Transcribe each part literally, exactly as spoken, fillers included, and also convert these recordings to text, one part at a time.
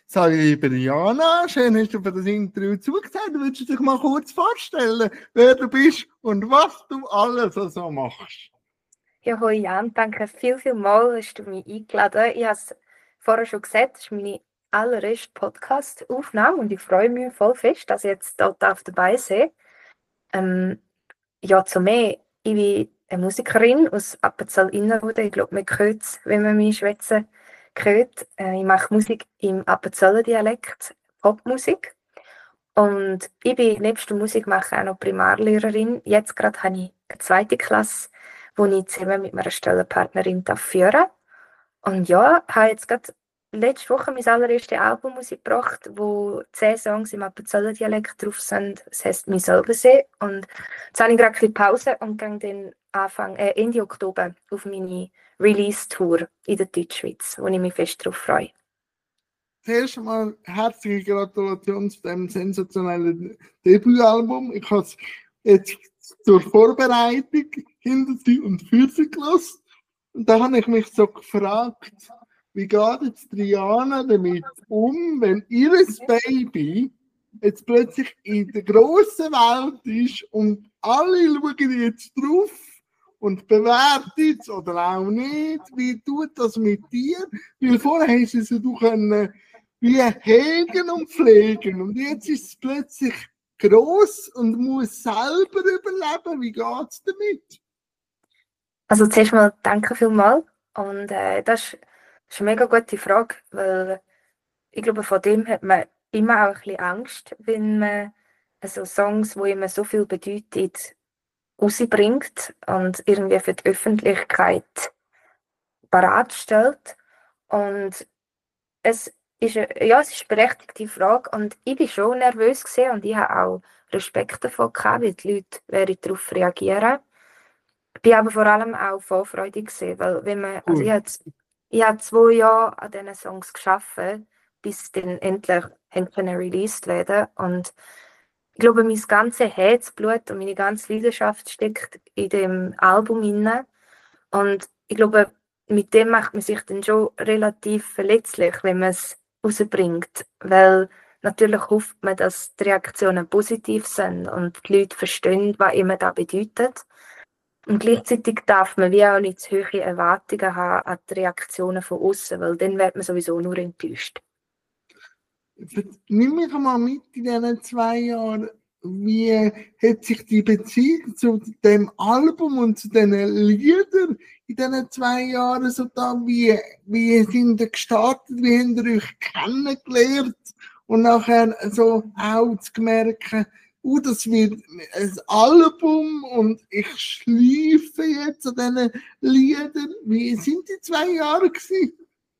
Liebe Jana, schön hast du für das Interview zugesagt. Würdest du dich mal kurz vorstellen, wer du bist und was du alles so machst? Ja, hoi Jan, danke viel, viel mal, hast du mich eingeladen. Ich habe es vorher schon gesagt, das ist meine allererste Podcast-Aufnahme und ich freue mich voll fest, dass ich jetzt dort auf dabei bin. Ähm, ja, zu mir, ich bin eine Musikerin aus Appenzell-Innerrhoden. Ich glaube, man hört es, wenn man mich schwätzen hört. Äh, ich mache Musik im Appenzeller Dialekt, Popmusik. Und ich bin nebst der Musik mache auch noch Primarlehrerin. Jetzt gerade habe ich eine zweite Klasse, wo ich zusammen mit meiner Stellenpartnerin führen darf. Und ja, habe jetzt gerade letzte Woche mein allererstes Album rausgebracht, wo zehn Songs im Appenzeller Dialekt drauf sind. Das heisst «Mein Selbensee». Und jetzt habe ich gerade ein bisschen Pause und gehe dann Anfang, äh, Ende Oktober auf meine Release-Tour in der Deutschschweiz, wo ich mich fest darauf freue. Zuerst einmal herzliche Gratulation zu diesem sensationellen Debütalbum. Ich habe es jetzt zur Vorbereitung hinter sie und für sie gelassen. Und da habe ich mich so gefragt, wie geht jetzt Triana damit um, wenn ihr Baby jetzt plötzlich in der grossen Welt ist und alle schauen jetzt drauf und bewerten es oder auch nicht. Wie tut das mit dir? Weil vorher hast du es ja du können wie hegen und pflegen und jetzt ist es plötzlich gross und muss selber überleben. Wie geht es damit? Also zuerst mal danke vielmals. Und äh, das, ist, das ist eine mega gute Frage, weil ich glaube, von dem hat man immer auch ein bisschen Angst, wenn man also Songs, die immer so viel bedeutet, rausbringt und irgendwie für die Öffentlichkeit parat stellt. Und es ist, eine- ja, es ist eine berechtigte Frage und ich bin schon nervös gewesen und ich habe auch Respekt davor gehabt, wie die Leute werden darauf reagieren. Ich bin aber vor allem auch vorfreudig gewesen, weil wenn man, also ich Gut. habe, ich habe zwei Jahre an diesen Songs gearbeitet, bis dann endlich haben können released werden und ich glaube, mein ganzes Herzblut und meine ganze Leidenschaft steckt in dem Album inne und ich glaube, mit dem macht man sich dann schon relativ verletzlich, wenn man es rausbringt, weil natürlich hofft man, dass die Reaktionen positiv sind und die Leute verstehen, was immer das bedeutet. Und gleichzeitig darf man wie auch nicht zu hohe Erwartungen haben an die Reaktionen von außen, weil dann wird man sowieso nur enttäuscht. Nimm mich mal mit in diesen zwei Jahren. Wie hat sich die Beziehung zu dem Album und zu diesen Liedern in diesen zwei Jahren so da, wie, wie sind ihr gestartet, wie habt ihr euch kennengelernt und nachher so auch zu merken, oh, das wird ein Album und ich schleife jetzt an diesen Liedern. Wie sind die zwei Jahre gewesen?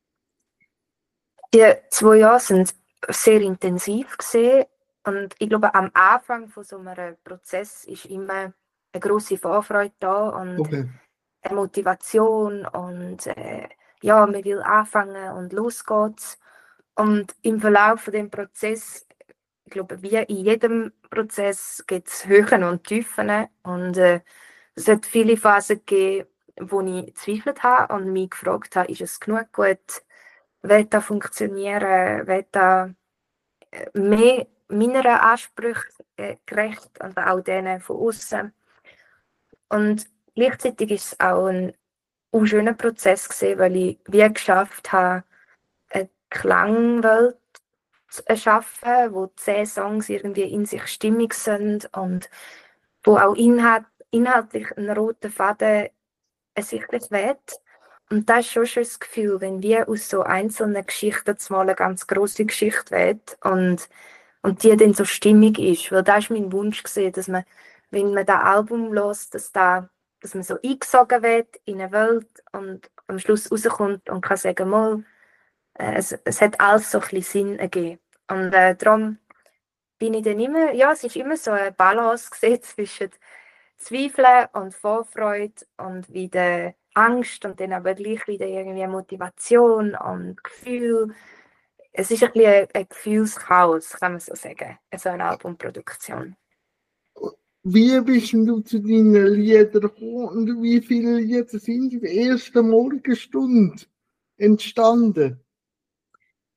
Die zwei Jahre sind sehr intensiv gesehen und ich glaube, am Anfang von so einem Prozess ist immer eine grosse Vorfreude da und Okay. eine Motivation und äh, ja, man will anfangen und los geht's. Und im Verlauf von dem Prozess, ich glaube, wie in jedem Prozess gibt es Höhen und Tiefen und äh, es hat viele Phasen gegeben, wo ich gezweifelt habe und mich gefragt habe, ist es genug gut, wird das funktionieren, wird das mehr meinen Ansprüchen äh, gerecht und auch denen von außen. Und gleichzeitig ist es auch ein schöner Prozess gewesen, weil ich wie geschafft habe, eine Klangwelt zu erschaffen, wo zehn Songs irgendwie in sich stimmig sind und wo auch inhalt, inhaltlich ein roter Faden ersichtlich wird. Und das ist schon ein schönes Gefühl, wenn wir aus so einzelnen Geschichten mal eine ganz grosse Geschichte wird und, und die dann so stimmig ist. Weil das ist mein Wunsch gewesen, dass man, wenn man das Album hört, dass, da, dass man so eingesogen wird in eine Welt und am Schluss rauskommt und kann sagen, mal, äh, es, es hat alles so ein bisschen Sinn ergeben. Und äh, darum bin ich dann immer, ja, es ist immer so eine Balance gewesen zwischen Zweifeln und Vorfreude und wieder Angst und dann aber gleich wieder irgendwie Motivation und Gefühl. Es ist ein bisschen ein, ein Gefühlschaos, kann man so sagen, so eine Albumproduktion. Wie bist du zu deinen Liedern gekommen und wie viele Lieder sind in der ersten Morgenstunde entstanden?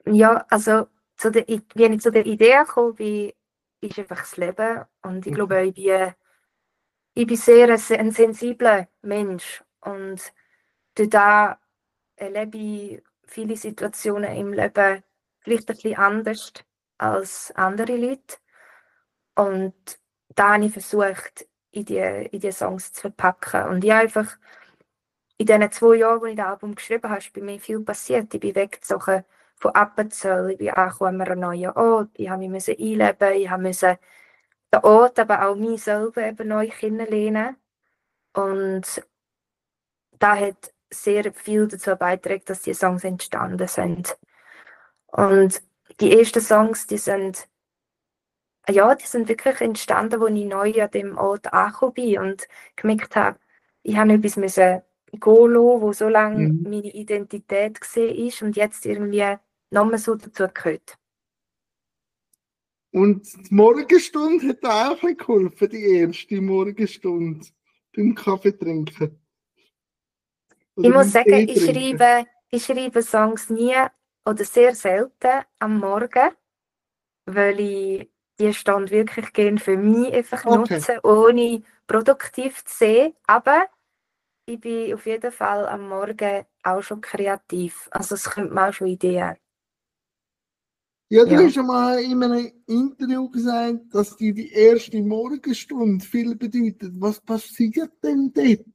Ja, also zu der, I- wie ich zu der Idee gekommen bin, ist einfach das Leben. Und ich glaube, ich bin, ich bin sehr ein, se- ein sensibler Mensch. Und durch das erlebe ich viele Situationen im Leben vielleicht ein bisschen anders als andere Leute. Und da habe ich versucht, in die, in die Songs zu verpacken. Und ich habe einfach in diesen zwei Jahren, wo ich das Album geschrieben habe, ist bei mir viel passiert. Ich bin weggezogen von Appenzell, ich bin angekommen an einem neuen Ort, ich habe mich müssen einleben, ich habe müssen den Ort, aber auch mich selber eben neu kennenlernen. Und da hat sehr viel dazu beigetragen, dass die Songs entstanden sind. Und die ersten Songs, die sind, ja, die sind wirklich entstanden, als ich neu an dem Ort angekommen bin und gemerkt habe, ich habe etwas müssen gehen lassen, wo so lange Mhm. meine Identität gesehen ist und jetzt irgendwie nochmal so dazu gehört. Und die Morgenstunde hat auch ein bisschen geholfen, die erste Morgenstunde beim Kaffee trinken. Ich Oder muss beim sagen, Tee ich trinken. schreibe, ich schreibe Songs nie oder sehr selten am Morgen, weil ich die Stunde wirklich gerne für mich einfach Okay. nutze, ohne produktiv zu sein. Aber ich bin auf jeden Fall am Morgen auch schon kreativ. Also es kommt mir auch schon Ideen. Ja, du Ja. hast schon mal in einem Interview gesagt, dass dir die erste Morgenstunde viel bedeutet. Was passiert denn dort?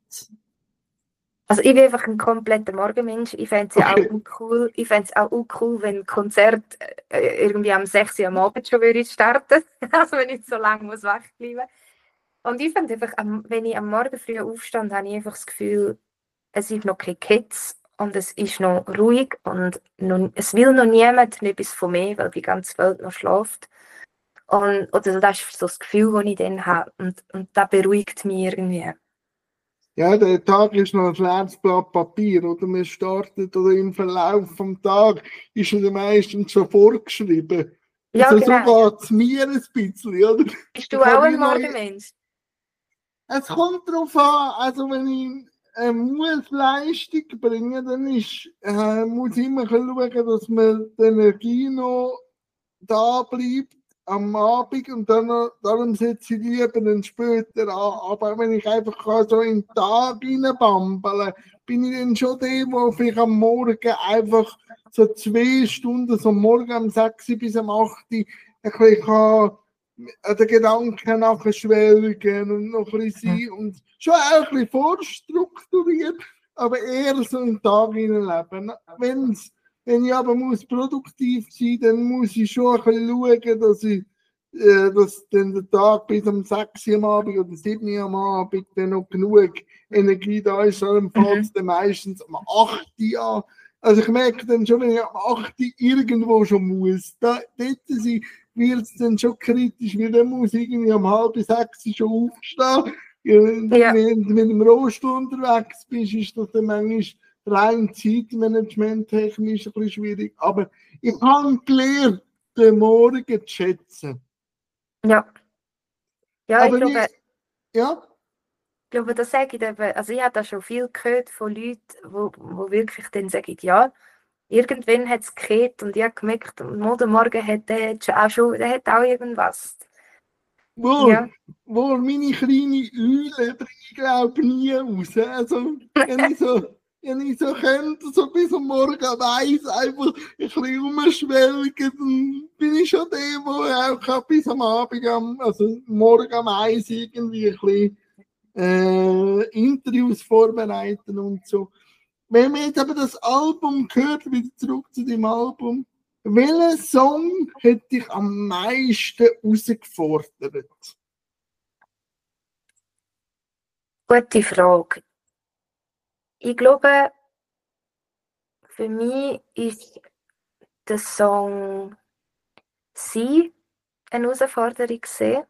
Also ich bin einfach ein kompletter Morgenmensch. Ich fände es ja auch Okay. cool. Ich fände es auch cool, wenn ein Konzert äh, irgendwie am sechs Uhr am Abend schon würde starten. Also wenn ich so lange muss wach bleiben. Und ich finde einfach, am- wenn ich am Morgen früh aufstehe, habe ich einfach das Gefühl, es ist noch kein Kitz und es ist noch ruhig und noch, es will noch niemand etwas von mir, weil die ganze Welt noch schläft. Und, oder das ist so das Gefühl, das ich dann habe. Und, und das beruhigt mich irgendwie. Ja, der Tag ist noch ein leeres Blatt Papier, oder? Man startet oder im Verlauf vom Tag ist er meistens schon vorgeschrieben. Ja, Also so genau. geht es mir ein bisschen, oder? Bist Ich du auch habe wie ein noch, Morgenmensch? es kommt darauf an, also wenn ich äh, muss Leistung bringen, dann ist, äh, muss ich immer schauen, dass mir die Energie noch da bleibt am Abend und dann noch, darum setze ich lieber dann später an. Aber wenn ich einfach kann, so in den Tag reinbambeln, bin ich dann schon der, wo vielleicht am Morgen einfach so zwei Stunden, so morgen um sechs bis um acht Uhr, ein bisschen kann an den Gedanken nachher schwelgen und noch ein bisschen sein und schon auch ein bisschen vorstrukturiert, aber eher so im Tag hineinleben. Wenn's, wenn ich aber muss produktiv sein, dann muss ich schon ein bisschen schauen, dass ich äh, dass dann der Tag bis um sechs Uhr am Abend oder sieben Uhr am Abend dann noch genug Energie da ist, dann fängt Mhm. es dann meistens um acht Uhr an. Also ich merke dann schon, wenn ich um acht Uhr irgendwo schon muss, da, dort wird es dann schon kritisch, weil dann muss ich irgendwie um halb sechs schon aufstehen. Ja, Ja, wenn du mit dem Rost unterwegs bist, ist das dann manchmal rein Zeitmanagement technisch ein bisschen schwierig. Aber ich habe gelernt, den Morgen zu schätzen. ja. Ja, ich Aber wie, glaube, ja, ich glaube, das sage ich eben, also ich habe da schon viel gehört von Leuten, wo, wo wirklich dann sagen, ja, irgendwann hat es gekehrt und ich habe gemerkt, am Morgen hat der hat schon auch schon, der hat auch irgendwas. wohl, Ja. wohl meine kleine Eule bringe ich glaube nie raus. Also, wenn ich so, wenn ich so könnte, so bis am Morgen um eins einfach ein bisschen rumschwelgen, dann bin ich schon der, der auch kann bis am Abend, am, also morgen um eins irgendwie ein bisschen äh, Interviews vorbereiten und so. Wenn man jetzt aber das Album hört, wieder zurück zu dem Album, welcher Song hat dich am meisten herausgefordert? Gute Frage. Ich glaube, für mich ist der Song «Sie» eine Herausforderung gesehen,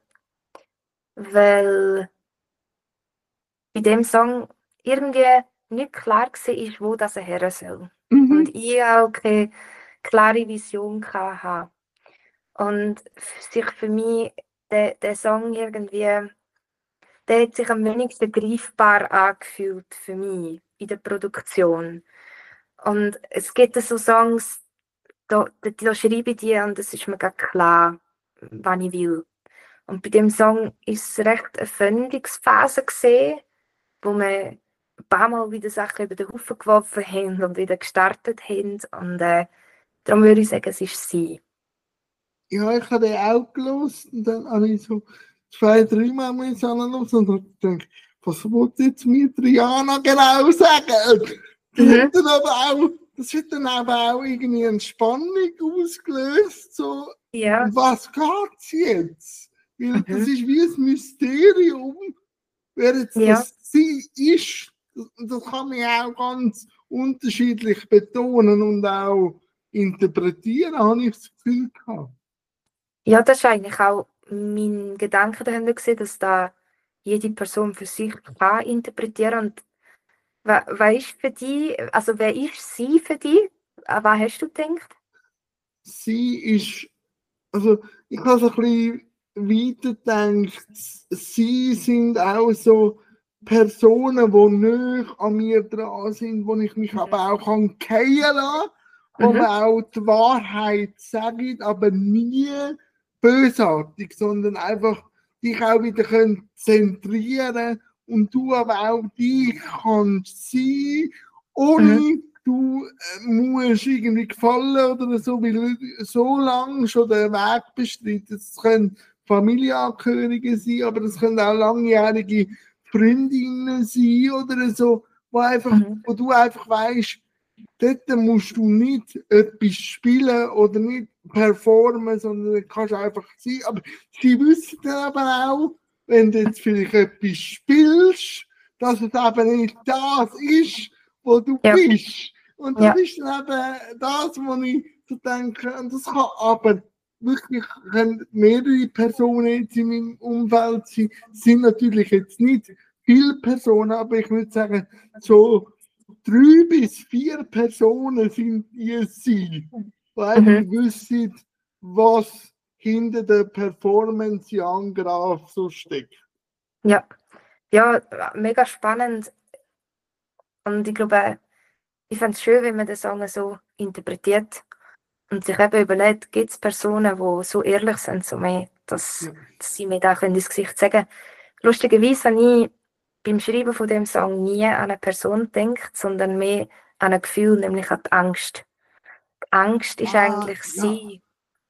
weil bei dem Song irgendwie nicht klar war, wo das her soll. Und Mhm. ich auch keine klare Vision hatte. Und sich für mich der, der Song irgendwie, der hat sich am wenigsten greifbar angefühlt für mich in der Produktion. Und es gibt so Songs, da, da, da schreibe ich die und es ist mir gar klar, was ich will. Und bei dem Song ist es recht eine Findungsphase gesehen, wo wir ein paar Mal wieder Sachen über den Haufen geworfen haben und wieder gestartet haben. Und äh, darum würde ich sagen, es ist sie. Ja, ich habe den auch gelesen und dann habe ich so zwei, drei Mal mit hören und habe gedacht, was wollte jetzt mit Rihanna genau sagen? Die Mhm. hat dann aber auch, das hat dann aber auch irgendwie eine Spannung ausgelöst, so, Ja. um was geht's jetzt? Weil Mhm. das ist wie ein Mysterium, wer jetzt Ja. das sie ist. Und das kann man auch ganz unterschiedlich betonen und auch interpretieren, habe ich das Gefühl gehabt. Ja, das war eigentlich auch mein Gedanke dahinter gewesen, dass da jede Person für sich kann interpretieren. Und wer, wer ist für dich, also wer ist sie für dich? An was hast du gedacht? Sie ist, also ich habe so ein bisschen weiter gedacht, sie sind auch so Personen, die nicht an mir dran sind, wo ich mich Mhm. aber auch kann fallen lassen, wo Mhm. man auch die Wahrheit sagt, aber nie bösartig, sondern einfach dich auch wieder können zentrieren und du aber auch dich kannst sein, ohne Mhm. du äh, musst irgendwie gefallen oder so, weil du so lange schon den Weg bestritten. Es können Familienangehörige sein, aber das können auch langjährige Freundinnen sein oder so, wo, einfach, Mhm. wo du einfach weißt, dort musst du nicht etwas spielen oder nicht performen, sondern kannst einfach sein. Aber sie wissen dann aber auch, wenn du jetzt vielleicht etwas spielst, dass es eben nicht das ist, wo du Ja. bist. Und das Ja. ist dann eben das, wo ich so denke, und das kann aber wirklich können mehrere Personen jetzt in meinem Umfeld sein, sind natürlich jetzt nicht viele Personen, aber ich würde sagen, so drei bis vier Personen sind die sie, die einfach Mhm. wissen, was hinter der Performance Jan Graf so steckt. Ja. Ja, mega spannend. Und ich glaube, ich fände es schön, wenn man den Song so interpretiert und sich eben überlegt, gibt es Personen, die so ehrlich sind zu mir, dass, Ja. dass sie mir da können ins Gesicht sagen. Lustigerweise habe ich beim Schreiben von dem Song nie an eine Person gedacht, sondern mehr an ein Gefühl, nämlich an die Angst. Die Angst ist Ah, eigentlich ja, sie,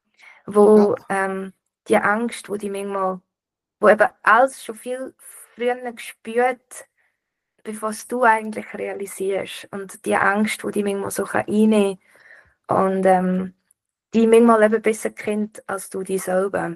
wo ja, ähm, die Angst, wo die manchmal, wo eben alles schon viel früher gespürt, bevor es du eigentlich realisierst. Und die Angst, die die manchmal so einnehmen kann und ähm, die manchmal eben besser kennt als du die selber.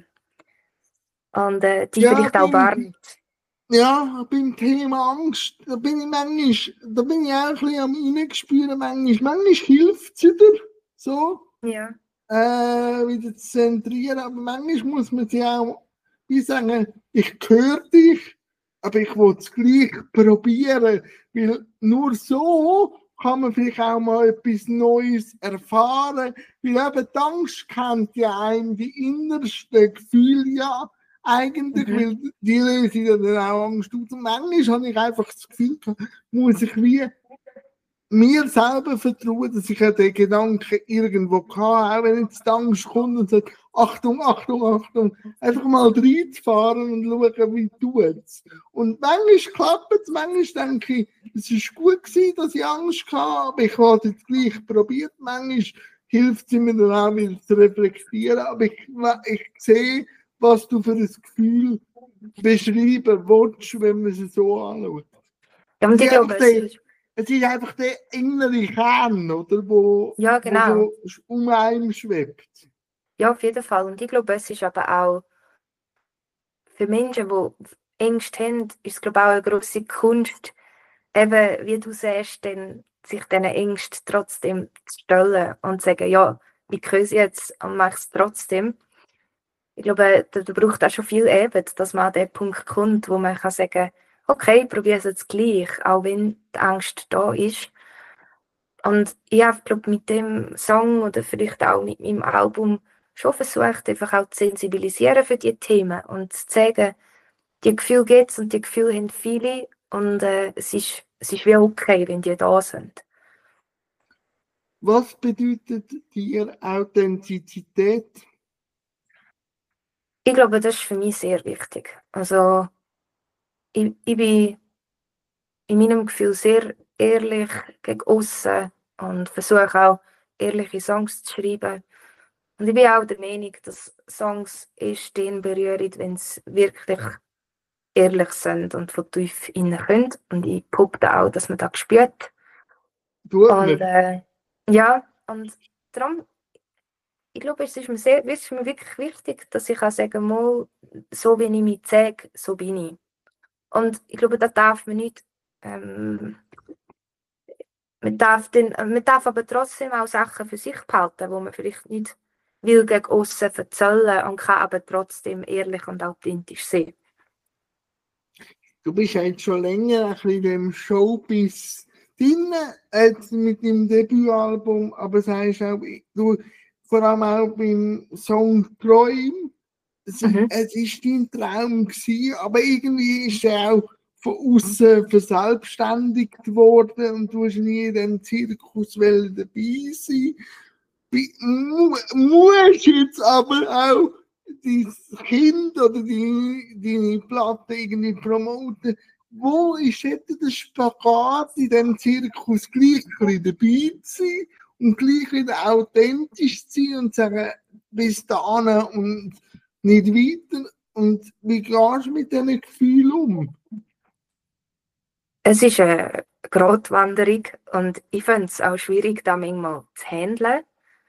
Und äh, die ja, vielleicht auch beim, warnt. ja, beim Thema Angst, da bin ich manchmal, da bin ich auch ein bisschen am Reingespüren, manchmal, manchmal hilft es wieder, so, Ja. äh, wieder zu zentrieren, aber manchmal muss man sich auch, wie sagen, ich höre dich, aber ich will es gleich probieren, weil nur so kann man vielleicht auch mal etwas Neues erfahren, weil eben die Angst kennt ja einem die innersten Gefühle ja eigentlich, Mhm. weil die lösen ja dann auch Angst aus. Und manchmal habe ich einfach das Gefühl, muss ich wie mir selber vertrauen, dass ich ja den Gedanken irgendwo kann, auch wenn jetzt die Angst kommt und sagt, Achtung, Achtung, Achtung, einfach mal reinzufahren und schauen, wie tut es. Und manchmal klappt es, manchmal denke ich, es ist gut gewesen, dass ich Angst hatte, aber ich habe es gleich probiert. Manchmal hilft es mir dann auch wieder zu reflektieren, aber ich, ich sehe, was du für ein Gefühl beschreiben willst, wenn man es so anschaut. Ja, Es und ist ich einfach glaube, es der, ist, es ist einfach der innere Kern, oder, wo, ja, wo genau. so um einem schwebt. Ja, auf jeden Fall. Und ich glaube, es ist aber auch für Menschen, die Ängste haben, ist es, glaube ich, auch eine grosse Kunst, eben, wie du sagst, dann sich diesen Ängsten trotzdem zu stellen und zu sagen, ja, ich kann es jetzt und mache es trotzdem. Ich glaube, da, da braucht auch schon viel Eben, dass man an den Punkt kommt, wo man kann sagen, okay, ich probiere es jetzt gleich, auch wenn die Angst da ist. Und ich habe, glaube mit dem Song oder vielleicht auch mit meinem Album schon versucht, einfach auch zu sensibilisieren für die Themen und zu sagen, die Gefühle gibt es und die Gefühle haben viele und äh, es, ist, es ist wie okay, wenn die da sind. Was bedeutet dir Authentizität? Ich glaube, das ist für mich sehr wichtig. Also, ich, ich bin in meinem Gefühl sehr ehrlich gegen aussen und versuche auch, ehrliche Songs zu schreiben. Und ich bin auch der Meinung, dass Songs erst den berühren, wenn sie wirklich ehrlich sind und von tief innen können. Und ich behaupte auch, dass man das spürt. Tut Und mir. äh, ja, und darum, ich glaube, es ist mir, sehr, es ist mir wirklich wichtig, dass ich kann sagen mal, so wie ich mich zeige, so bin ich. Und ich glaube, da darf man nicht, ähm, man darf, den, man darf aber trotzdem auch Sachen für sich behalten, wo man vielleicht nicht will gegen aussen erzählen und kann aber trotzdem ehrlich und authentisch sein. Du bist jetzt schon länger ein bisschen in dem Showbiz drin, jetzt mit dem Debütalbum, aber sagst auch, du, vor allem auch beim Song Träum, es, Mhm. es ist dein Traum gewesen, aber irgendwie ist er auch von außen verselbstständigt worden und du hast nie in dem Zirkus dabei sein. Wie, mu, musst jetzt aber auch dein Kind oder deine, deine Platte irgendwie promoten. Wo ist jetzt der Spagat in diesem Zirkus, gleich ein bisschen dabei zu sein und gleich wieder authentisch zu sein und zu sagen, bis dahin und nicht weiter? Und wie gehst du mit diesen Gefühlen um? Es ist eine Gratwanderung und ich finde es auch schwierig, da manchmal zu handeln.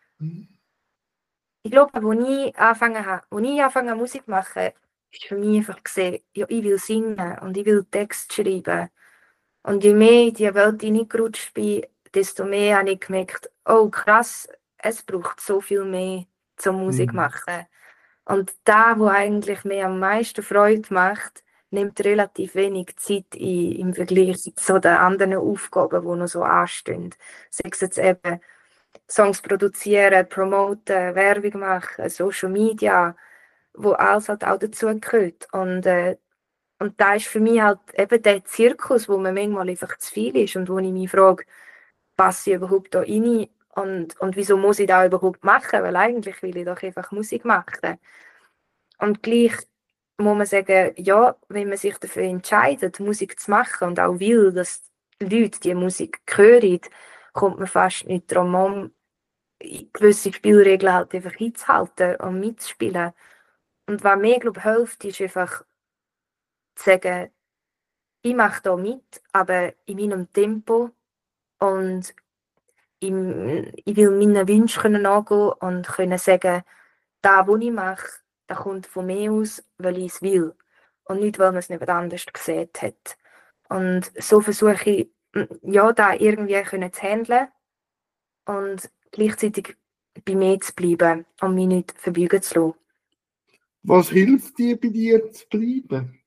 Ich glaube, als ich angefangen habe, als ich angefangen habe, Musik zu machen, ist für mich einfach gesehen, ja, ich will singen und ich will Text schreiben. Und je mehr in diese Welt hineingerutscht bin, desto mehr habe ich gemerkt, oh krass, es braucht so viel mehr zum Musik Mhm. machen. Und da, wo eigentlich mir am meisten Freude macht, nimmt relativ wenig Zeit ein im Vergleich zu den anderen Aufgaben, die noch so anstehen. Sei es jetzt eben Songs produzieren, promoten, Werbung machen, Social Media, wo alles halt auch dazu gehört. Und, äh, und da ist für mich halt eben der Zirkus, wo man manchmal einfach zu viel ist und wo ich mich frage, passe ich überhaupt da rein und, und wieso muss ich das überhaupt machen? Weil eigentlich will ich doch einfach Musik machen. Und gleich muss man sagen, ja, wenn man sich dafür entscheidet, Musik zu machen und auch will, dass die Leute die Musik hören, kommt man fast nicht darum um, gewisse Spielregeln halt einfach einzuhalten und mitzuspielen. Und was mir, glaube ich, hilft, ist einfach zu sagen, ich mache da mit, aber in meinem Tempo und im, ich will meinen Wünschen nachgehen und können sagen, das, was ich mache, das kommt von mir aus, weil ich es will. Und nicht, weil man es nicht anders gesehen hat. Und so versuche ich, ja, da irgendwie können zu handeln und gleichzeitig bei mir zu bleiben und mich nicht verbeugen zu lassen. Was hilft dir, bei dir zu bleiben?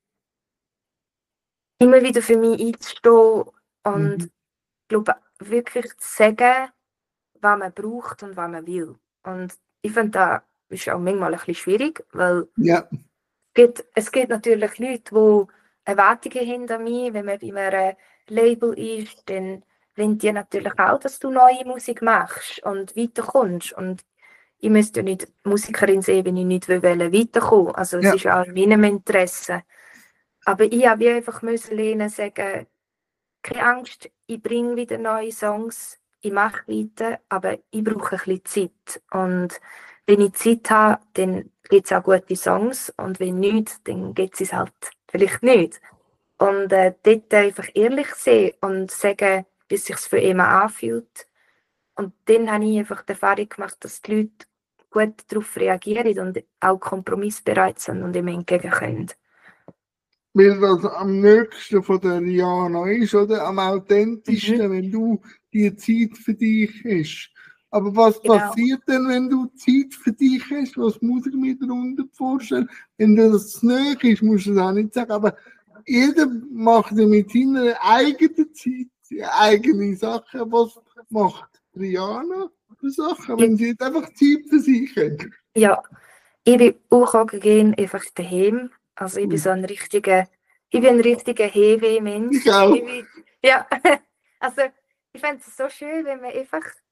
Immer wieder für mich einzustehen und Mhm. glaube, wirklich zu sagen, was man braucht und was man will. Und ich finde, das ist auch manchmal ein bisschen schwierig, weil Ja. es gibt, es gibt natürlich Leute, die Erwartungen haben an mich. Wenn man bei einem Label ist, dann wollen die natürlich auch, dass du neue Musik machst und weiterkommst. Und ich müsste ja nicht Musikerin sein, wenn ich nicht weiterkommen will. Also es Ja. ist auch in meinem Interesse. Aber ich habe wie einfach müssen lernen, sagen, keine Angst, ich bringe wieder neue Songs, ich mache weiter, aber ich brauche ein bisschen Zeit. Und wenn ich Zeit habe, dann gibt es auch gute Songs und wenn nicht, dann gibt es halt vielleicht nicht. Und äh, dort einfach ehrlich sein und sagen, wie es sich für immer anfühlt. Und dann habe ich einfach die Erfahrung gemacht, dass die Leute gut darauf reagieren und auch kompromissbereit sind und ihm entgegen können. Weil das am nächsten von der Rihanna ist, oder? Am authentischsten, Mhm. wenn du die Zeit für dich hast. Aber was Genau. passiert denn, wenn du Zeit für dich hast? Was muss ich mir darunter vorstellen? Wenn dir das nicht ist, musst du das auch nicht sagen. Aber jeder macht ja mit seiner eigenen Zeit eigene Sachen. Was macht Rihanna für Sachen, wenn sie jetzt einfach Zeit für sich hat? Ja, ich bin auch gehen einfach daheim. Also ich bin so ein richtiger, ich bin ein richtiger Heimweh-Mensch. Ich auch. Ich bin, ja, also ich fände es so schön, wenn man einfach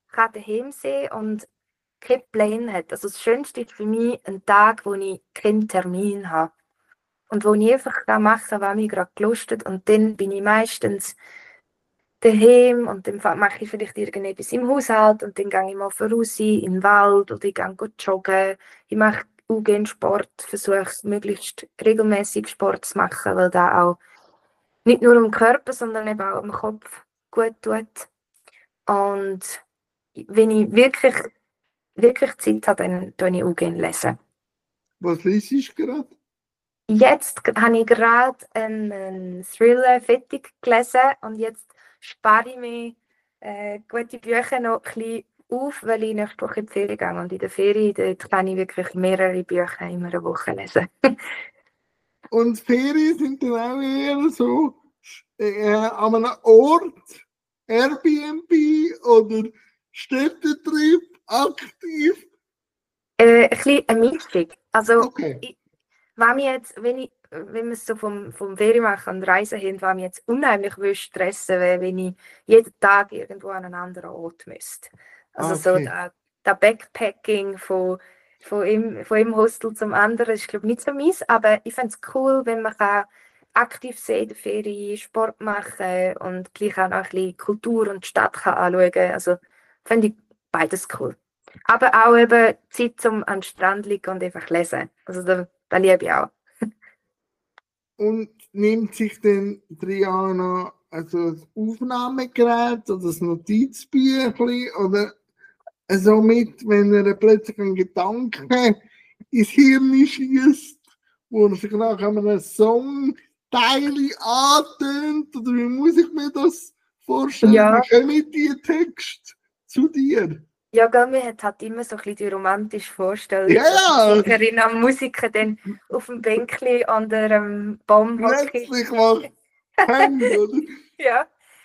kann daheim sein und keinen Plan hat. Also das Schönste ist für mich ein Tag, wo ich keinen Termin habe. Und wo ich einfach machen kann, was mich gerade gelustet. Und dann bin ich meistens daheim und dann fa- mache ich vielleicht irgendetwas im Haushalt und dann gehe ich mal voraus in den Wald oder ich gehe go joggen. Ich mache auch gerne Sport, versuche möglichst regelmäßig Sport zu machen, weil das auch nicht nur am Körper, sondern eben auch am Kopf gut tut. Und wenn ich wirklich, wirklich Zeit habe, dann lese ich auch gerne lesen. Was liest du gerade? Jetzt g- habe ich gerade einen Thriller fertig gelesen und jetzt spare ich mir äh, gute Bücher noch ein bisschen auf, weil ich nächste Woche in die Ferien gehe. Und in der Ferien dort kann ich wirklich mehrere Bücher in einer Woche lesen. Und Ferien sind dann auch eher so äh, an einem Ort, Airbnb oder Städtetrip, aktiv. Äh, ein bisschen eine Mischung. Also, Okay. ich, wenn, wir jetzt, wenn, ich, wenn wir es so vom, vom Ferienmachen und Reisen haben, was mich jetzt unheimlich würde stressen wäre, wenn ich jeden Tag irgendwo an einen anderen Ort müsste. Also so Okay. der, der Backpacking von, von, im, von einem Hostel zum anderen ist, glaube ich, nicht so meins, aber ich fände es cool, wenn man kann aktiv sein in der Ferien, Sport machen und gleich auch noch ein bisschen Kultur und Stadt kann anschauen kann. Also fände ich beides cool. Aber auch eben Zeit zum an den Strand liegen und einfach lesen. Also da, da liebe ich auch. Und nimmt sich dann Triana also das Aufnahmegerät oder das Notizbüchlein oder so mit, wenn er plötzlich einen Gedanken ins Hirn schießt, wo er sich nach einem Song Teile antönt, oder wie muss ich mir das vorstellen? Ja, Wie kommen die Texte zu dir? ja, gell, mir hat halt immer so ein bisschen die romantische Vorstellung, Ja, dass ja, Musikerin am Musiker dann auf dem Bänkli an einem Baum hockt. plötzlich was hängt, oder? Ja.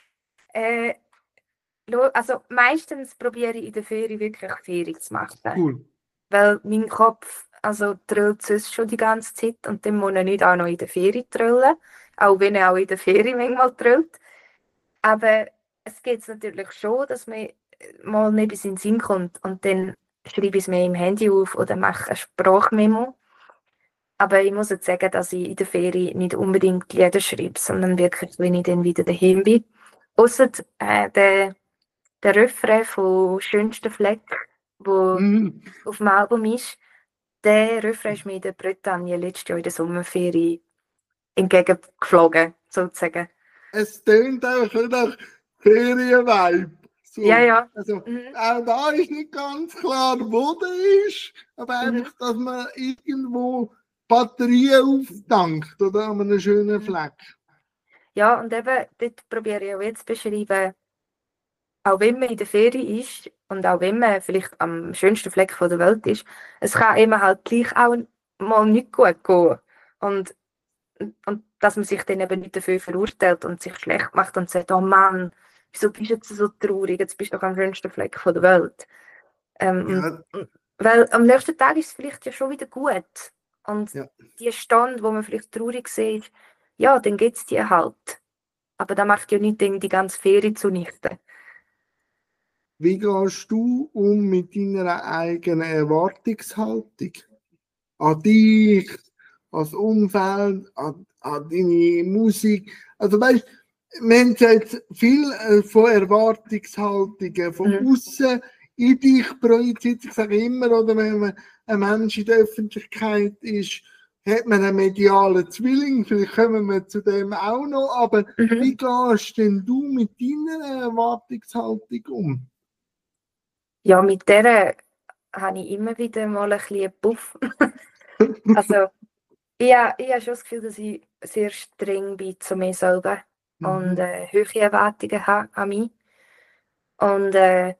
Äh, lo- also meistens probiere ich in der Ferien wirklich Ferien zu machen. Cool. Weil mein Kopf also trillt sonst schon die ganze Zeit und dann muss er nicht auch noch in der Ferien trillen. Auch wenn er auch in der Ferien manchmal trillt. Aber es geht natürlich schon, dass mir mal nicht bis in den Sinn kommt und dann schreibe ich es mir im Handy auf oder mache ein Sprachmemo. Aber ich muss jetzt sagen, dass ich in der Ferien nicht unbedingt Lieder schreibe, sondern wirklich, wenn ich dann wieder daheim bin. Ausser äh, der, der Refrain von «Schönster Fleck», wo Mhm. auf dem Album ist, der Refrain ist mir in der Bretagne letztes Jahr in der Sommerferien entgegengeflogen, sozusagen. Es tönt einfach nicht nach Ferienvibe. Ja, So. ja. Also, Mhm. auch da ist nicht ganz klar, wo der ist, aber Mhm. einfach, dass man irgendwo Batterien auftankt oder an einem schönen Mhm. Fleck. Ja, und eben, dort probiere ich auch jetzt zu beschreiben, auch wenn man in der Ferien ist und auch wenn man vielleicht am schönsten Fleck von der Welt ist, es kann eben halt gleich auch mal nicht gut gehen. Und, und dass man sich dann eben nicht dafür verurteilt und sich schlecht macht und sagt, oh Mann, wieso bist du jetzt so traurig, jetzt bist du doch am schönsten Fleck von der Welt. Ähm, und, Ja, und, weil am nächsten Tag ist es vielleicht ja schon wieder gut. Und ja. die Stunde, wo man vielleicht traurig sieht, ja, dann geht es dir halt. Aber das macht ja nicht die die ganze Ferien zunichte. Wie gehst du um mit deiner eigenen Erwartungshaltung? An dich, ans Umfeld, an, an deine Musik. Also weißt, wir haben jetzt viel äh, von Erwartungshaltungen von Mhm. außen in dich projiziert. Ich sage immer, oder wenn man ein Mensch in der Öffentlichkeit ist, hat man einen medialen Zwilling. Vielleicht kommen wir zu dem auch noch. Aber wie Mhm. gehst denn du mit deiner Erwartungshaltung um? Ja, mit der habe ich immer wieder mal ein bisschen einen Puff. Also, ich, ha- ich habe schon das Gefühl, dass ich sehr streng bin zu mir selber und Mhm. äh, hohe Erwartungen habe an mich. Und äh,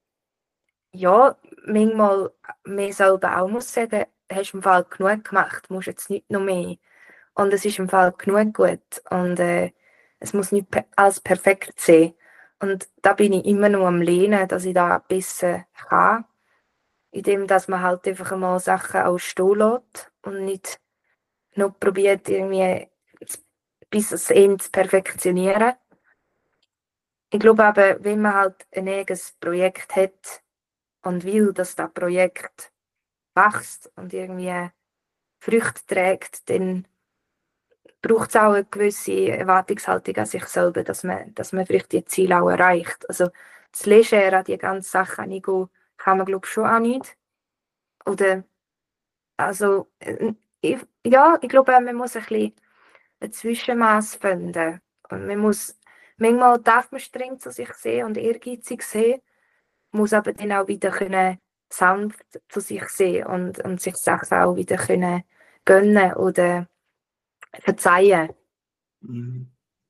ja, manchmal mir selber auch muss sagen, hast du im Fall genug gemacht, musst jetzt nicht noch mehr. Und es ist im Fall genug gut. Und äh, es muss nicht per alles perfekt sein. Und da bin ich immer noch am Lernen, dass ich da besser kann. Indem dass man halt einfach mal Sachen auch stehen lässt und nicht noch probiert, irgendwie bis ans Ende zu perfektionieren. ich glaube eben, wenn man halt ein eigenes Projekt hat und will, dass das Projekt wächst und irgendwie Früchte trägt, dann braucht es auch eine gewisse Erwartungshaltung an sich selber, dass man, dass man vielleicht die Ziele auch erreicht. Also das Leger, die ganze Sache angehen, kann man glaube ich schon auch nicht. Oder, also, äh, ich, ja, ich glaube, man muss ein bisschen ein Zwischenmaß finden. Und man muss, manchmal darf man streng zu sich sehen und ehrgeizig sehen, muss aber dann auch wieder können sanft zu sich sehen und, und sich Sachen auch wieder können gönnen oder verzeihen. Mhm.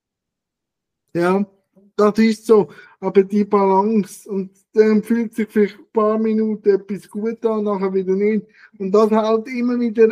Ja, das ist so. Aber die Balance, und dann fühlt sich vielleicht ein paar Minuten etwas gut an, nachher wieder nicht. Und das halt immer wieder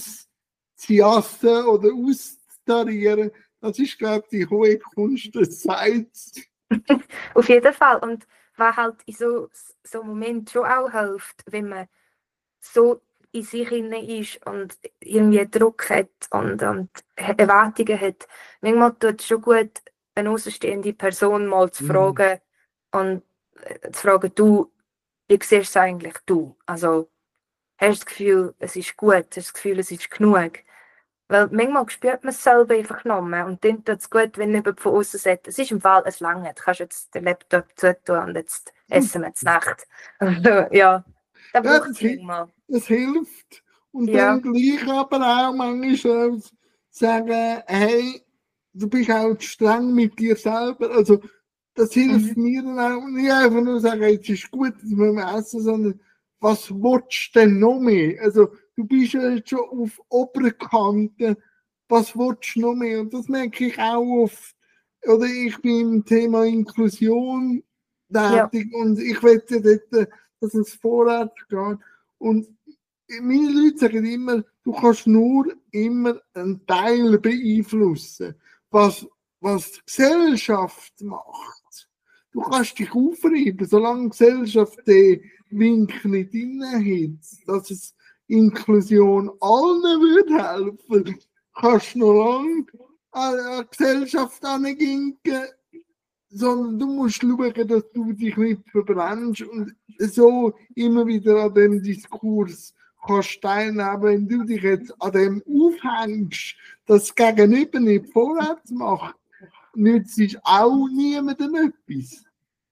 auszujassen oder auszutarieren, das ist, glaube ich, die hohe Kunst des Seins. Auf jeden Fall. Und was halt in so, so einem Moment schon auch hilft, wenn man so in sich hinein ist und irgendwie Druck hat und, und Erwartungen hat. Manchmal tut es schon gut, eine außenstehende Person mal zu Mhm. fragen und äh, zu fragen, du, wie siehst du eigentlich du? Also, hast du das Gefühl, es ist gut? Hast du das Gefühl, es ist genug? Weil manchmal spürt man es selber einfach noch mehr und dann tut es gut, wenn jemand von außen sagt, es ist im Fall ein Lange, du kannst jetzt den Laptop zutun und jetzt essen wir zur Nacht. Also, ja, da Ja, braucht das, es hi- manchmal. das hilft. Und Ja. dann gleich aber auch manchmal sagen, hey, du bist auch zu streng mit dir selber. Also, das hilft Mhm. mir dann auch nicht einfach nur sagen, jetzt ist gut, dass wir essen, sondern was willst du denn noch mehr? Also, du bist ja jetzt schon auf Oberkante, was willst du noch mehr? Und das merke ich auch oft. Oder ich bin im Thema Inklusion Ja. tätig und ich wette dort, dass es vorwärts geht. Und meine Leute sagen immer, du kannst nur immer einen Teil beeinflussen, was, was die Gesellschaft macht. Du kannst dich aufreiben, solange die Gesellschaft den Wink nicht drin hat, dass es Inklusion allen würde helfen, kannst du noch lange an die Gesellschaft anginken, sondern du musst schauen, dass du dich nicht verbrennst und so immer wieder an dem Diskurs kannst teilnehmen, wenn du dich jetzt an dem aufhängst, dass das Gegenüber nicht vorwärts macht, nützt es auch niemandem etwas.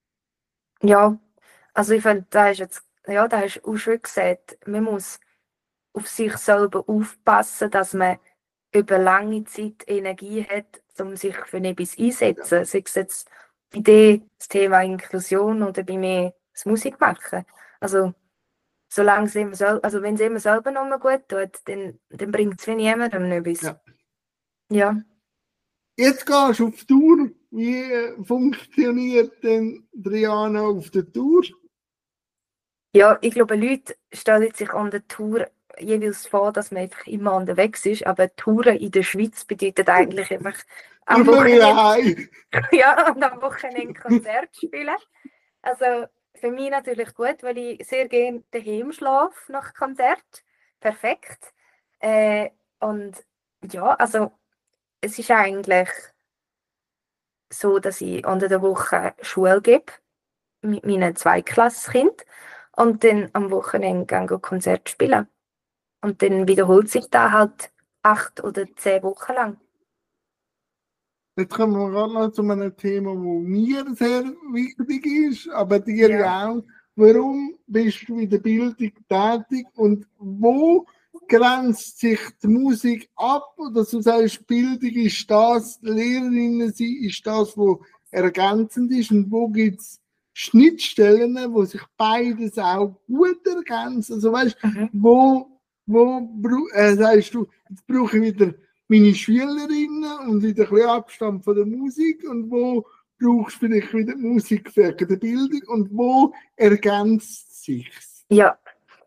Ja, also ich finde, da ist jetzt, ja, da hast du auch schon gesagt, man muss auf sich selber aufpassen, dass man über lange Zeit Energie hat, um sich für etwas einzusetzen. Sei es jetzt bei dir das Thema Inklusion oder bei mir das Musikmachen. Also, solange es ihm sel also wenn es ihm selber noch mal gut tut, dann, dann bringt es wie niemandem etwas. Ja. Ja. Jetzt gehst du auf Tour. Wie funktioniert denn Triana auf der Tour? Ja, ich glaube, Leute stellen sich an der Tour jeweils vor, dass man einfach immer unterwegs ist, aber Touren in der Schweiz bedeutet eigentlich einfach am Immer wieder Wochenende, heim. ja, und am Wochenende Konzert spielen. Also für mich natürlich gut, weil ich sehr gerne daheim schlafe nach Konzert. Perfekt. Äh, und ja, also es ist eigentlich so, dass ich unter der Woche Schule gebe mit meinen Zweiklasskindern und dann am Wochenende gehe ich Konzert spielen. Und dann wiederholt sich da halt acht oder zehn Wochen lang. Jetzt kommen wir gerade noch zu einem Thema, das mir sehr wichtig ist, aber dir Ja. ja auch. Warum bist du in der Bildung tätig und wo grenzt sich die Musik ab? Oder du sagst, Bildung ist das, Lehrerinnen sein ist das, was ergänzend ist, und wo gibt es Schnittstellen, wo sich beides auch gut ergänzt? Also weißt Mhm. wo, wo äh, sagst du, jetzt brauche ich wieder meine Schülerinnen und wieder ein bisschen Abstand von der Musik, und wo brauchst du vielleicht wieder die Musik für die Bildung und wo ergänzt sich's? Ja,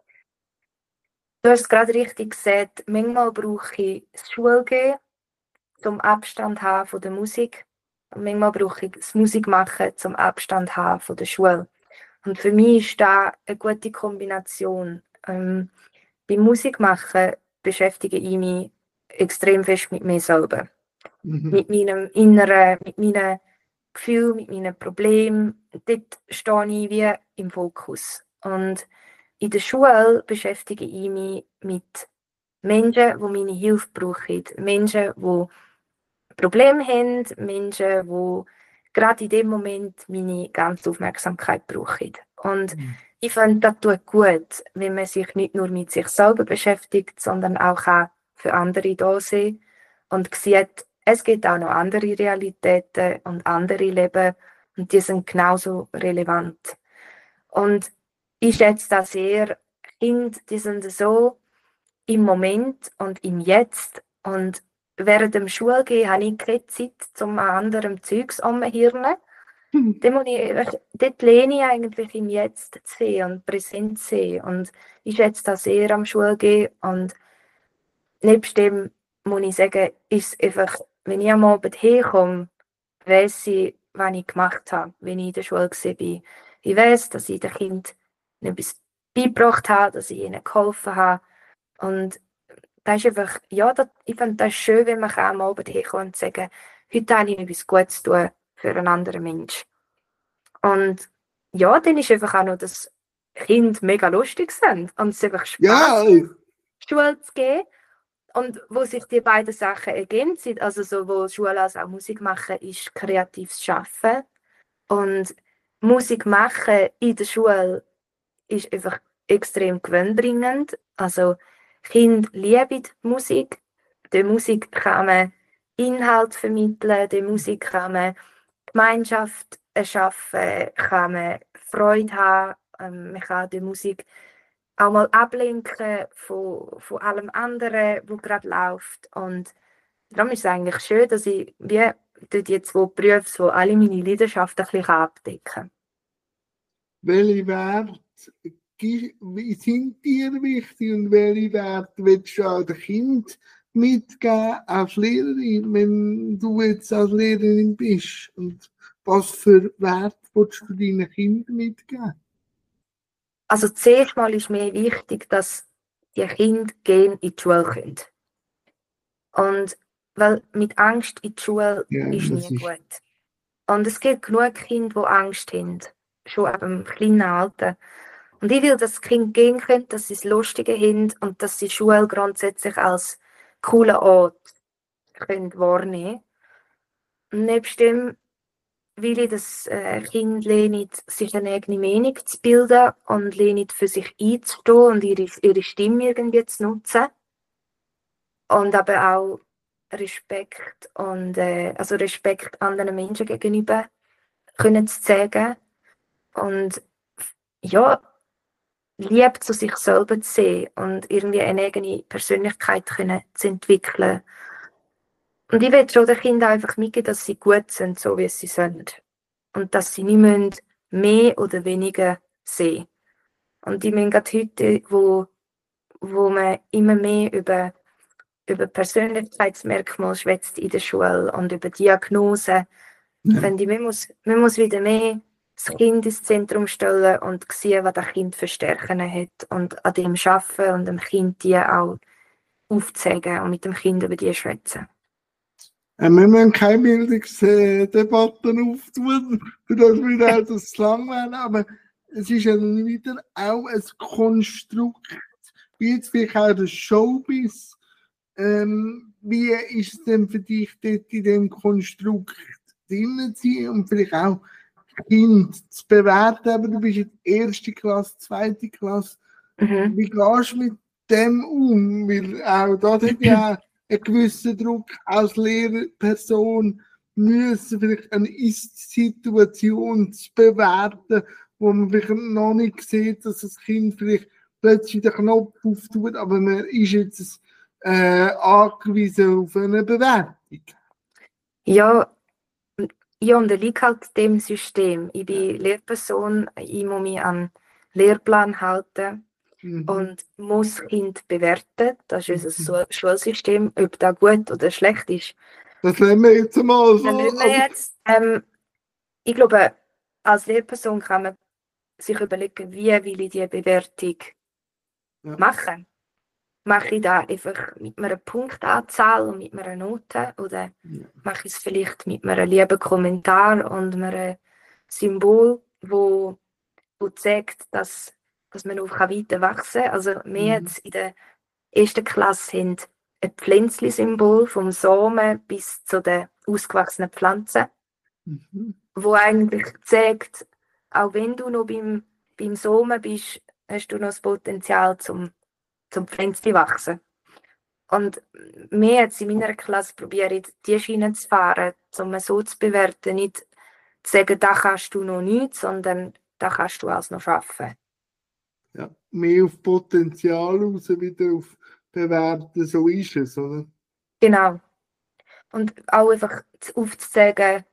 du hast es gerade richtig gesagt. Manchmal brauche ich das Schulgehen, zum Abstand zu haben von der Musik. Und manchmal brauche ich das Musikmachen, zum Abstand zu haben von der Schule. Und für mich ist da eine gute Kombination. Ähm, beim Musikmachen beschäftige ich mich extrem fest mit mir selber. Mhm. Mit meinem Inneren, mit meinen Gefühlen, mit meinen Problemen. Dort stehe ich wie im Fokus. Und in der Schule beschäftige ich mich mit Menschen, die meine Hilfe brauchen. Menschen, die Probleme haben, Menschen, die gerade in dem Moment meine ganze Aufmerksamkeit brauchen. Und Mhm. ich finde, das tut gut, wenn man sich nicht nur mit sich selber beschäftigt, sondern auch, auch für andere da sein und sieht, es gibt auch noch andere Realitäten und andere Leben und die sind genauso relevant. Und ich schätze das sehr, Kinder, die sind so im Moment und im Jetzt und während dem Schulgehen habe ich keine Zeit, um an anderem Zeugs anzuhirnen. Dann muss ich, dort lerne ich eigentlich im Jetzt zu sehen und präsent zu sehen. Und ich schätze das sehr am Schulgehen. Und nebst dem muss ich sagen, ist es einfach, wenn ich am Abend herkomme, weiss ich, was ich gemacht habe, wenn ich in der Schule war. Ich weiss, dass ich den Kindern etwas beigebracht habe, dass ich ihnen geholfen habe. Und das ist einfach, ja, das, ich finde das schön, wenn man am Abend herkommt und sagen, heute habe ich etwas Gutes tun für einen anderen Menschen. Und ja, dann ist einfach auch noch, dass Kinder mega lustig sind und es einfach Spaß Ja, macht, Schule zu gehen. Und wo sich die beiden Sachen ergänzen, also sowohl Schule als auch Musik machen, ist kreatives Schaffen. Und Musik machen in der Schule ist einfach extrem gewinnbringend. Also Kinder lieben die Musik. Der Musik kann man Inhalt vermitteln, der Musik kann man Gemeinschaft erschaffen, kann man Freude haben, ähm, man kann die Musik auch mal ablenken von, von allem anderen, was gerade läuft. Und darum ist es eigentlich schön, dass ich wie dort die zwei Berufe so alle meine Leidenschaften ein bisschen abdecken kann. welche Werte gi- wie sind dir wichtig und welche Werte willst du auch den Kind mitgeben als Lehrerin, wenn du jetzt als Lehrerin bist? Und was für Werte willst du deinen Kindern mitgeben? Also zuerst mal ist mir wichtig, dass die Kinder gehen in die Schule können. Und weil mit Angst in die Schule Ja, ist das nie ist gut. Und es gibt genug Kinder, die Angst haben, schon ab dem kleinen Alter. Und ich will, dass die Kinder gehen können, dass sie es Lustige haben und dass sie Schule grundsätzlich als coolen Ort können wahrnehmen. Und nebst dem will ich, dass äh, Kinder lernen, sich eine eigene Meinung zu bilden und lernen, für sich einzustehen und ihre, ihre Stimme irgendwie zu nutzen. Und aber auch Respekt und äh, also Respekt anderen Menschen gegenüber können zu zeigen. Und ja, Liebe zu sich selber zu sehen und irgendwie eine eigene Persönlichkeit können zu entwickeln. Und ich will schon den Kindern einfach mitgeben, dass sie gut sind, so wie sie sind. Und dass sie nicht müssen mehr oder weniger sehen. Und ich meine, gerade heute, wo, wo man immer mehr über, über Persönlichkeitsmerkmale schwätzt in der Schule und über Diagnosen, ja. finde ich, man muss, man muss wieder mehr das Kind ins Zentrum stellen und sehen, was das Kind für Stärken hat und an dem arbeiten und dem Kind die auch aufzeigen und mit dem Kind über die schwätzen. Äh, wir müssen keine Bildungsdebatten auftun, für das wir auch das zu lang werden, aber es ist ja dann wieder auch ein Konstrukt, wie jetzt vielleicht auch das Showbiz. Ähm, wie ist es denn für dich dort in dem Konstrukt drin zu sein und vielleicht auch Kind zu bewerten, aber du bist jetzt erste Klasse, zweite Klasse. Mhm. Wie gehst du mit dem um? Weil auch da hat ja einen gewissen Druck als Lehrperson müssen, vielleicht eine Ist-Situation zu bewerten, wo man vielleicht noch nicht sieht, dass das Kind vielleicht plötzlich den Knopf auftut, aber man ist jetzt äh, angewiesen auf eine Bewertung. Ja, ich unterliege halt dem System. Ich bin Lehrperson, ich muss mich an den Lehrplan halten Mhm. und muss Kind bewerten. Das ist unser Schulsystem, ob das gut oder schlecht ist. Das lernen wir jetzt mal so. Das müssen wir jetzt. Ähm, ich glaube, als Lehrperson kann man sich überlegen, wie will ich diese Bewertung Ja. machen. mache ich da einfach mit einer Punktanzahl und mit einer Note oder Ja. mache ich es vielleicht mit einem lieben Kommentar und einem Symbol, wo, wo zeigt, dass, dass man noch weiter wachsen kann. Also wir Mhm. jetzt in der ersten Klasse haben ein Pflänzli-Symbol vom Samen bis zu den ausgewachsenen Pflanzen, Mhm. wo eigentlich zeigt, auch wenn du noch beim, beim Samen bist, hast du noch das Potenzial zum, zum Pflänzli wachsen. Und wir jetzt in meiner Klasse probieren, die Schiene zu fahren, um es so zu bewerten, nicht zu sagen, da kannst du noch nichts, sondern da kannst du alles noch schaffen. Ja. Mehr auf Potenzial raus, wieder auf Bewerten, so ist es, oder? Genau. Und auch einfach aufzuzeigen,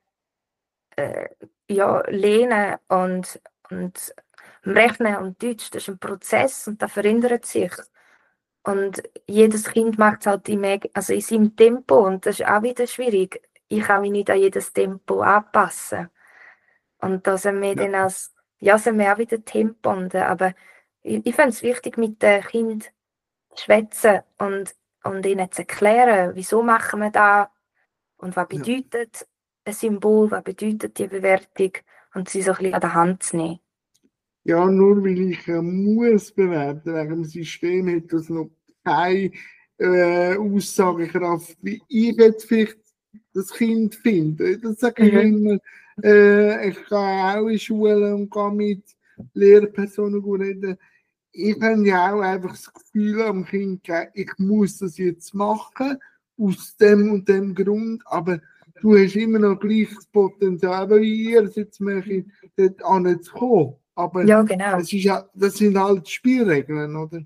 äh, ja, Lernen und, und Rechnen und Deutsch, das ist ein Prozess und das verändert sich. Und jedes Kind macht es halt in, also in seinem Tempo und das ist auch wieder schwierig. Ich kann mich nicht an jedes Tempo anpassen. Und da sind wir Ja. dann als, ja, sind wir auch wieder tempobunden. Aber ich, ich finde es wichtig, mit den Kindern zu schwätzen und, und ihnen zu erklären, wieso machen wir das und was Ja. bedeutet ein Symbol, was bedeutet die Bewertung und sie so ein bisschen an der Hand zu nehmen. Ja, nur weil ich äh, muss bewerten wegen dem System, hat das noch keine äh, Aussagekraft, wie ich jetzt vielleicht das Kind finde. Das sage ich Mhm. immer, äh, ich gehe auch in Schulen und gehe mit Lehrpersonen gut reden. Ich habe ja auch einfach das Gefühl am Kind gegeben, ich muss das jetzt machen, aus dem und dem Grund, aber du hast immer noch gleich das Potenzial, wie ihr es jetzt macht, dort anzukommen. Aber Ja, genau. es ist ja, das sind halt die Spielregeln, oder?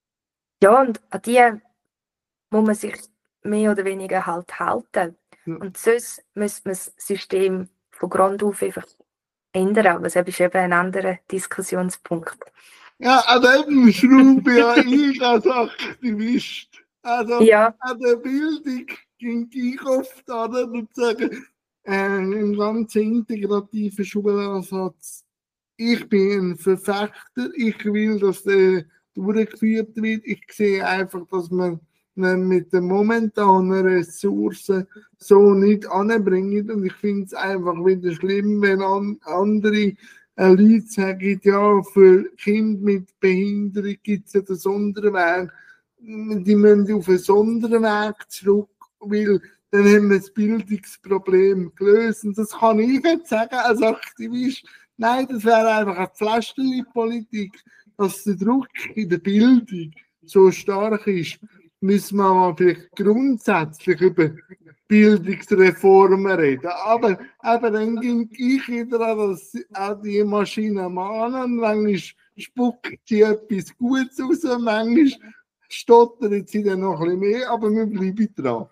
Ja, und an die muss man sich mehr oder weniger halt halten. Ja. Und sonst müsste man das System von Grund auf einfach ändern. Aber das ist eben ein anderer Diskussionspunkt. Ja, an dem schraube ja ich als Aktivist. Also Ja, an der Bildung ging ich oft an und sage, äh, einen ganz integrativen Schulansatz. Ich bin ein Verfechter, ich will, dass der durchgeführt wird. Ich sehe einfach, dass man ihn mit den momentanen Ressourcen so nicht anbringt. Und ich finde es einfach wieder schlimm, wenn an, andere äh, Leute sagen, ja, für Kinder mit Behinderung gibt es ja den Sonderweg. Die müssen auf einen Sonderweg zurück, weil dann haben wir das Bildungsproblem gelöst. Und das kann ich jetzt sagen als Aktivist. Nein, das wäre einfach eine Pflasterli-Politik, dass der Druck in der Bildung so stark ist. Müssen wir mal vielleicht grundsätzlich über Bildungsreformen reden. Aber eben dann ging ich wieder an, das, an die Maschine mahnen. Manchmal spuckt sie etwas Gutes raus, manchmal stottert sie dann noch ein bisschen mehr, aber wir bleiben dran.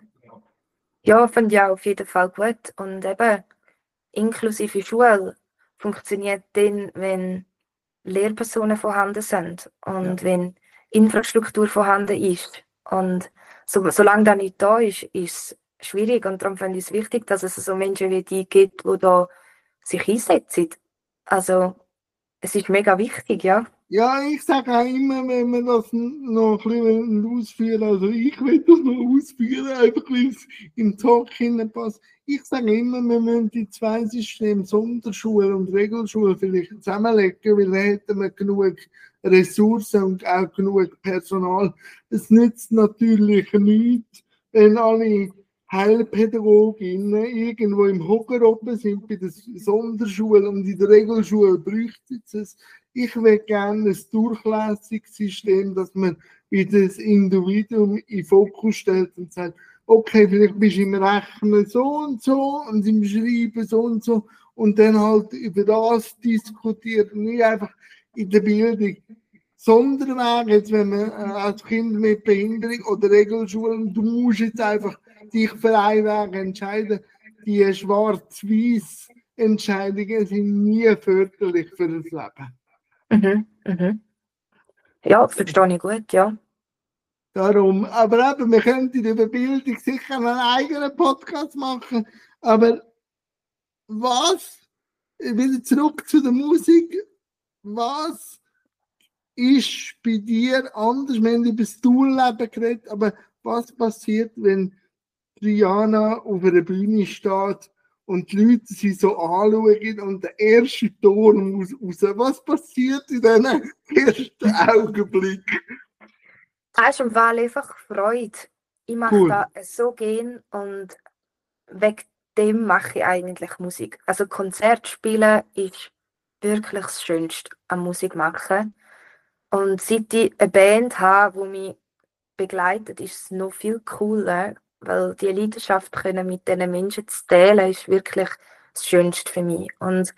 ja, finde ich auch auf jeden Fall gut. Und eben, inklusive Schule funktioniert dann, wenn Lehrpersonen vorhanden sind und Ja. wenn Infrastruktur vorhanden ist. Und so, solange das nicht da ist, ist es schwierig. Und darum finde ich es wichtig, dass es so Menschen wie die gibt, die da sich einsetzen. Also, es ist mega wichtig, ja. Ja, ich sage auch immer, wenn wir das noch ein bisschen ausführen, also ich will das noch ausführen, einfach weil es im Talk hineinpasst. Ich sage immer, wir müssen die zwei Systeme, Sonderschule und Regelschule, vielleicht zusammenlegen, weil dann hätten wir genug Ressourcen und auch genug Personal. Es nützt natürlich nichts, wenn alle Heilpädagoginnen irgendwo im Hocker oben sind bei der Sonderschule und in der Regelschule bräuchten sie es. Ich will gerne ein durchlässiges System, dass man wieder das Individuum in den Fokus stellt und sagt, okay, vielleicht bist du im Rechnen so und so und im Schreiben so und so und dann halt über das diskutiert und nicht einfach in der Bildung. Sonderweg, jetzt wenn man äh, als Kind mit Behinderung oder Regelschulen, du musst jetzt einfach dich für einen Weg entscheiden. Die schwarz-weiß Entscheidungen sind nie förderlich für das Leben. Mhm, mhm. Ja, das verstehe ich gut, ja. Darum, aber eben, wir könnten über Bildung sicher einen eigenen Podcast machen, aber was, wieder zurück zu der Musik, was ist bei dir anders? Wir haben über das Tourleben geredet, aber was passiert, wenn Rihanna auf einer Bühne steht und die Leute sie so anschauen und der erste Ton muss raus? Was passiert in diesen ersten Augenblicken? Das ist im Fall einfach Freude. Ich mache Cool. da so gern und wegen dem mache ich eigentlich Musik. Also Konzert spielen ist wirklich das Schönste an Musik machen. Und seit ich eine Band habe, die mich begleitet, ist es noch viel cooler, weil die Leidenschaft können mit diesen Menschen zu teilen, ist wirklich das Schönste für mich. Und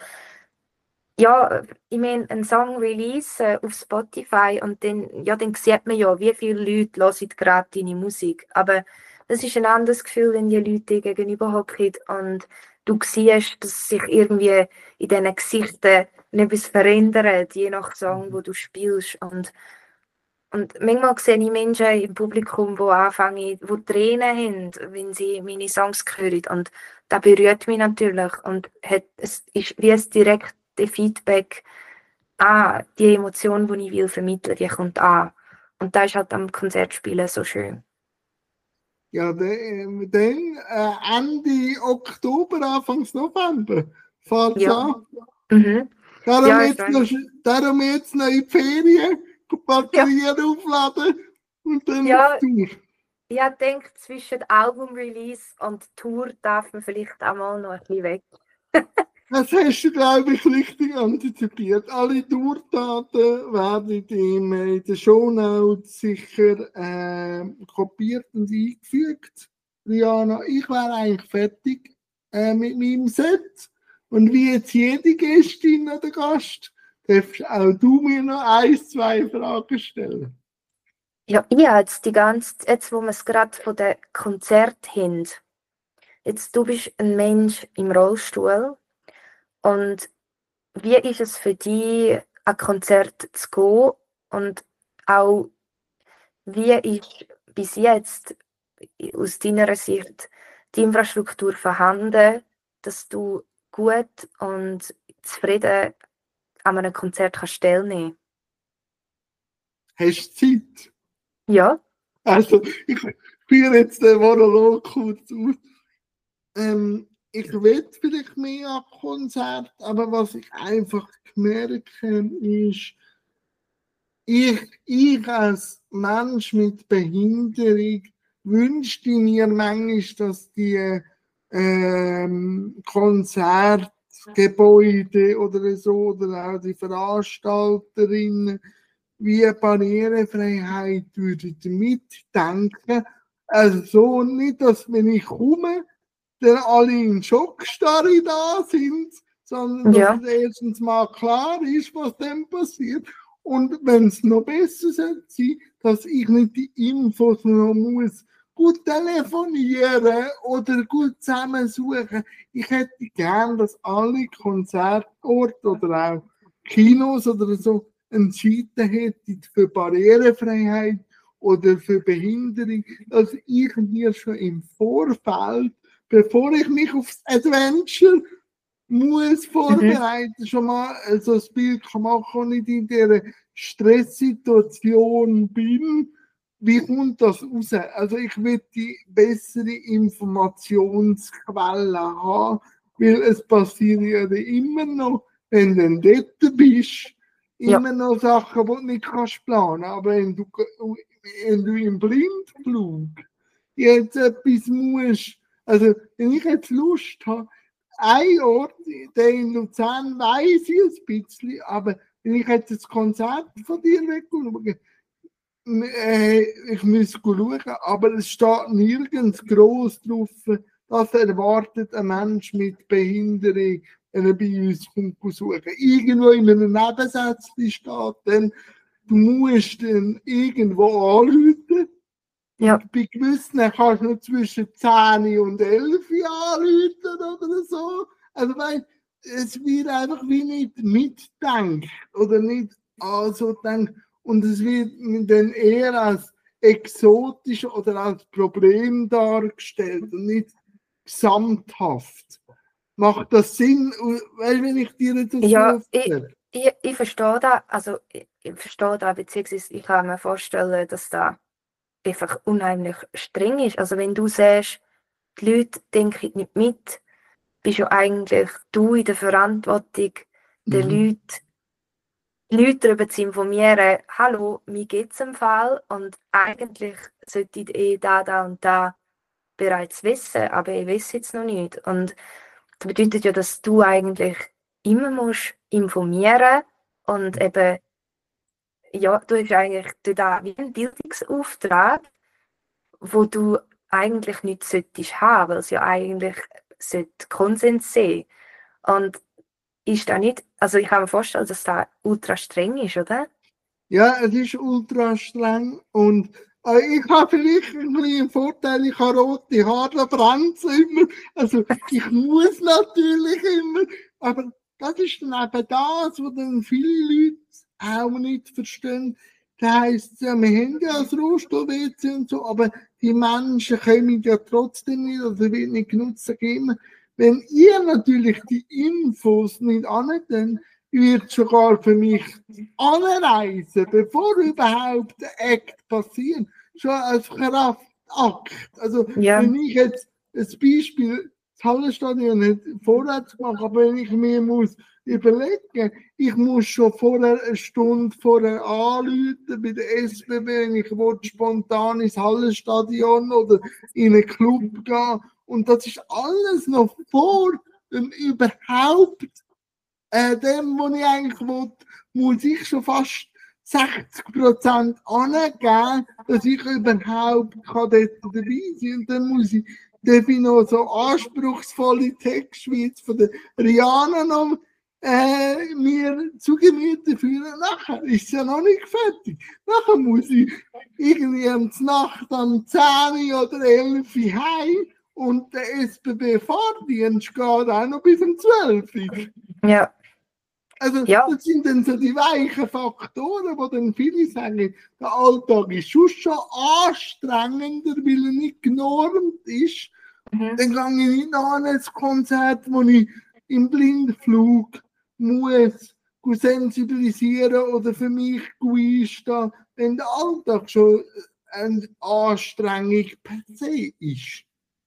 ja, ich meine, einen Song release auf Spotify und dann, ja, dann sieht man ja, wie viele Leute hören gerade deine Musik. Aber das ist ein anderes Gefühl, wenn die Leute dir gegenüber hocken und du siehst, dass sich irgendwie in diesen Gesichtern etwas verändert, je nach Song, wo du spielst. Und, und manchmal sehe ich Menschen im Publikum, die anfangen, die Tränen haben, wenn sie meine Songs hören. Und das berührt mich natürlich und hat, es ist wie ein direktes Feedback, ah, die Emotion, die ich will vermitteln, die kommt an. Und das ist halt am Konzertspielen so schön. Ja, dann, dann äh, Ende Oktober, Anfang November fängt es Ja. an. Mhm. Darum, Ja, jetzt noch, darum jetzt noch in die Ferien, die Batterien ja. aufladen und dann ja. auf Tour. Ich denke, zwischen Album-Release und Tour darf man vielleicht auch mal noch ein bisschen weg. Das hast du, glaube ich, richtig antizipiert. Alle Tourdaten werden in den Shownotes sicher äh, kopiert und eingefügt. Rihanna, ich wäre eigentlich fertig äh, mit meinem Set. Und wie jetzt jede Gästin oder Gast, darfst auch du mir noch ein, zwei Fragen stellen. Ja, ich habe jetzt die ganze, jetzt wo wir es gerade von den Konzerten haben, jetzt du bist ein Mensch im Rollstuhl und wie ist es für dich, an Konzert zu gehen und auch wie ist bis jetzt aus deiner Sicht die Infrastruktur vorhanden, dass du gut und zufrieden an einem Konzert kannst teilnehmen? Hast du Zeit? Ja. Also, ich führe jetzt den Monolog kurz aus. Ähm, ich will vielleicht mehr an Konzert, aber was ich einfach gemerkt habe, ist, ich, ich als Mensch mit Behinderung wünschte mir manchmal, dass die ähm, Konzertgebäude oder so oder auch die Veranstalterinnen wie Barrierefreiheit würden mitdenken. Also so nicht, dass wenn ich komme, dann alle in Schockstarre da sind, sondern Ja. dass es erstens mal klar ist, was dann passiert. Und wenn es noch besser sein soll, dass ich nicht die Infos noch muss gut telefonieren oder gut zusammensuchen. Ich hätte gern, dass alle Konzertorte oder auch Kinos oder so eine Seite hätten für Barrierefreiheit oder für Behinderung, dass ich mir schon im Vorfeld, bevor ich mich aufs Adventure muss vorbereiten, mhm. schon mal so ein Bild machen, nicht in dieser Stresssituation bin. Wie kommt das raus? Also ich will die bessere Informationsquelle haben, weil es passiert ja immer noch, wenn du dort bist, immer ja. noch Sachen, die du nicht kannst planen. Aber wenn du, wenn du im Blindflug jetzt etwas musst, also wenn ich jetzt Lust habe, ein Ort, der in Luzern weiss ich ein bisschen, aber wenn ich jetzt das Konzert von dir wegschaue, äh, ich muss schauen, aber es steht nirgends gross drauf, dass erwartet ein Mensch mit Behinderung, wenn er bei uns kommt, suchen. Irgendwo in einem Nebensatz steht dann, du musst dann irgendwo anrufen. Ja. Bei gewissen kannst du noch zwischen zehn und elf anrufen oder so. Also, weil es wird einfach wie nicht mitdenkt oder nicht also denkt. Und es wird dann eher als exotisch oder als Problem dargestellt und nicht gesamthaft. Macht das Sinn, weil wenn ich dir das ja, so ich, ich, ich verstehe das. Also ich verstehe da, beziehungsweise ich kann mir vorstellen, dass da einfach unheimlich streng ist. Also wenn du sagst, die Leute denken nicht mit, bist ja eigentlich du in der Verantwortung, den Mhm. Leuten, Leute darüber zu informieren, hallo, mir geht es im Fall und eigentlich sollte ich eh da, da und da bereits wissen, aber ich weiß jetzt noch nicht. Und das bedeutet ja, dass du eigentlich immer musst informieren und eben, ja, du hast eigentlich du da wie einen Bildungsauftrag, wo du eigentlich nicht solltest haben, weil es ja eigentlich sollte Konsens sein. Und ist da nicht, also ich kann mir vorstellen, dass da ultra streng ist, oder? Ja, es ist ultra streng und äh, ich habe vielleicht ein bisschen Vorteil, ich habe rote Haare, da brennt es immer. Also ich muss natürlich immer, aber das ist dann eben das, was dann viele Leute auch nicht verstehen. Das heisst, ja, wir haben ja das Rohstoff-W C und so, aber die Menschen kommen ja trotzdem nicht, also wird nicht genutzt geben. Wenn ihr natürlich die Infos nicht annehmt, wird sogar für mich anreisen, bevor überhaupt der Act passiert, schon als Kraftakt. Also Ja. wenn ich jetzt ein Beispiel, das Hallenstadion nicht vorwärts mache, aber wenn ich mir muss überlegen, ich muss schon vorher eine Stunde vorher anrufen bei der S B B, wenn ich will, spontan ins Hallenstadion oder in einen Club gehen. Und das ist alles noch vor dem überhaupt äh, dem, was ich eigentlich will, muss ich schon fast sechzig Prozent angeben, dass ich überhaupt kann dort dabei sein kann. Und dann muss ich, darf ich noch so anspruchsvolle Texte wie jetzt von der Rihanna noch äh, mir zu Gemüte führen. Nachher ist es ja noch nicht fertig. Nachher muss ich irgendwie am Nacht um zehn oder elf Uhr heim und der S B B-Fahrdienst geht auch noch bis um zwölf Uhr. Ja. Also, Ja. das sind dann so die weichen Faktoren, wo dann viele sagen, der Alltag ist schon schon anstrengender, weil er nicht genormt ist. Mhm. Dann gehe ich nicht an ein Konzert, wo ich im Blindflug muss sensibilisieren oder für mich einstehen, wenn der Alltag schon eine Anstrengung per se ist.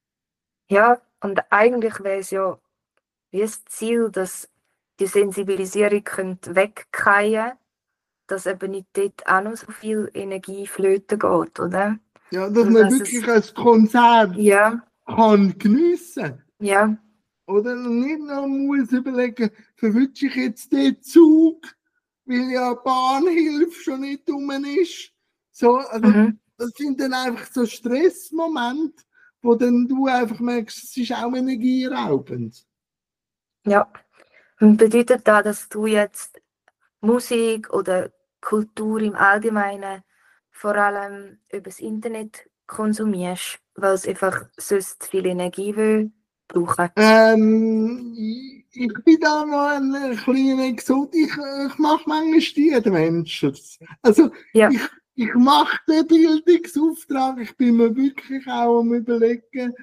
Ja, und eigentlich wäre es ja wie das Ziel, dass die Sensibilisierung könnte wegfallen, dass eben nicht dort auch noch so viel Energie flöten geht, oder? Ja, dass Und man dass wirklich es, ein Konzert ja, kann geniessen. ja, Oder nicht noch muss überlegen, verwünsche ich jetzt den Zug, weil ja Bahnhilfe schon nicht rum ist. So, also, mhm. das sind dann einfach so Stressmomente, wo dann du einfach merkst, es ist auch energieraubend. Ja. Und bedeutet das, dass du jetzt Musik oder Kultur im Allgemeinen vor allem übers Internet konsumierst, weil es einfach sonst viel Energie will brauchen? Ähm, ich, ich bin da noch ein kleiner Exot. Ich, ich mache manchmal die Adventures. Also, Ja. ich, ich mache den Bildungsauftrag. Ich bin mir wirklich auch am Überlegen,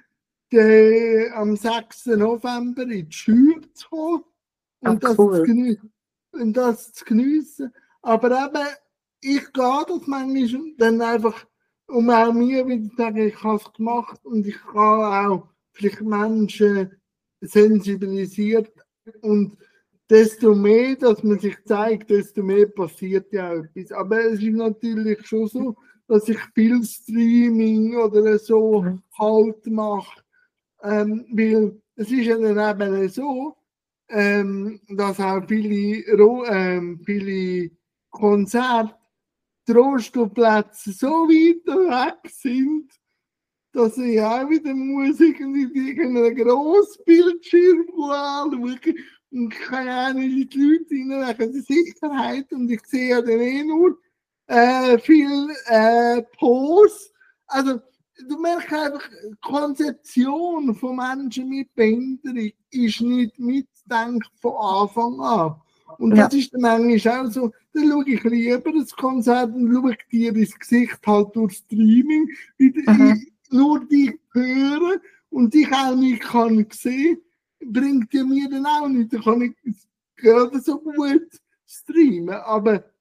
den, am sechsten November in die Schule zu kommen und, Ah, das cool. zu geniessen, und das zu geniessen. Aber eben, ich gehe das manchmal dann einfach, um auch mir wieder zu sagen, ich habe es gemacht und ich kann auch vielleicht Menschen sensibilisiert und desto mehr, dass man sich zeigt, desto mehr passiert ja auch etwas. Aber es ist natürlich schon so, dass ich viel Streaming oder so Mhm. halt mache, ähm, weil es ist ja dann eben so, ähm, dass auch viele, Ro ähm, viele Konzerte, die Rohstoffplätze so weit weg sind, dass ich auch wieder muss irgendwie irgendeinen grossen Bildschirm anschauen und keine Ahnung, die Leute rein wegen der Sicherheit und ich sehe ja dann eh nur äh, viel äh, Posts. Also du merkst einfach, die Konzeption von Menschen mit Behinderung ist nicht mitgedacht von Anfang an. Und Ja. das ist dann manchmal auch so, dann schaue ich lieber das Konzert und schaue dir ins Gesicht halt durch Streaming, wie Mhm. ich nur dich hören und dich auch nicht kann sehen, bringt ja mir dann auch nicht. Da kann ich gerade so gut streamen. Aber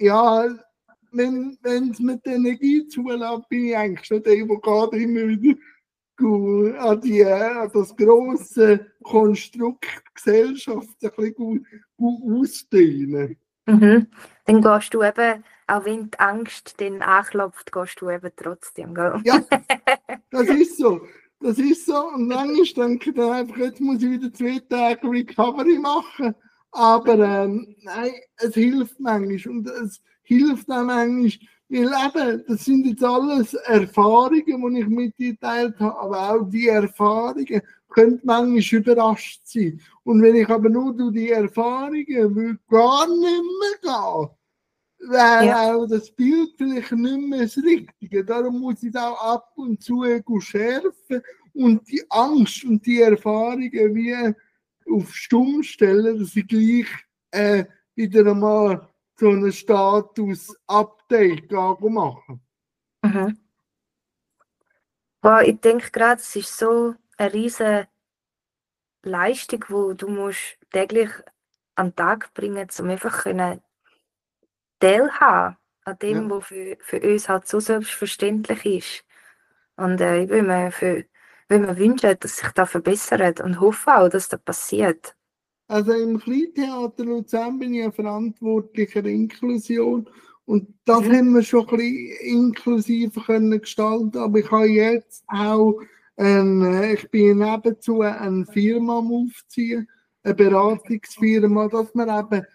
ja, wenn es mit der Energie zulässt, bin ich eigentlich schon der, der gerade immer wieder gut an, die, an das grosse Konstrukt Gesellschaft ein bisschen gut, gut ausdehnen. Mhm. Dann gehst du eben, auch wenn die Angst dann anklopft, gehst du eben trotzdem, gell? Ja, das ist so. Das ist so. Und manchmal denke ich dann einfach, jetzt muss ich wieder zwei Tage Recovery machen. Aber ähm, nein, es hilft manchmal. Und es hilft auch manchmal, weil eben, das sind jetzt alles Erfahrungen, die ich mit dir geteilt habe. Aber auch die Erfahrungen können manchmal überrascht sein. Und wenn ich aber nur durch die Erfahrungen will gar nicht mehr gehen, wäre Ja. auch das Bild vielleicht nicht mehr das Richtige. Darum muss ich es auch ab und zu schärfen und die Angst und die Erfahrungen wie auf Stumm stellen, dass ich gleich äh, wieder einmal so einen Status-Update machen. Mhm. Boah, ich denke gerade, es ist so eine riesige Leistung, die du musst täglich an den Tag bringen musst, um einfach können teilhaben an dem, Ja. was für, für uns halt so selbstverständlich ist. Und äh, ich würde mir, für, würde mir wünschen, dass sich das verbessert und hoffe auch, dass das passiert. Also im Kleintheater Luzern bin ich ja verantwortlicher Inklusion und das Mhm. haben wir schon ein bisschen inklusiver können gestalten, aber ich habe jetzt auch, ein, ich bin nebenzu eine Firma am Aufziehen, eine Beratungsfirma, dass wir eben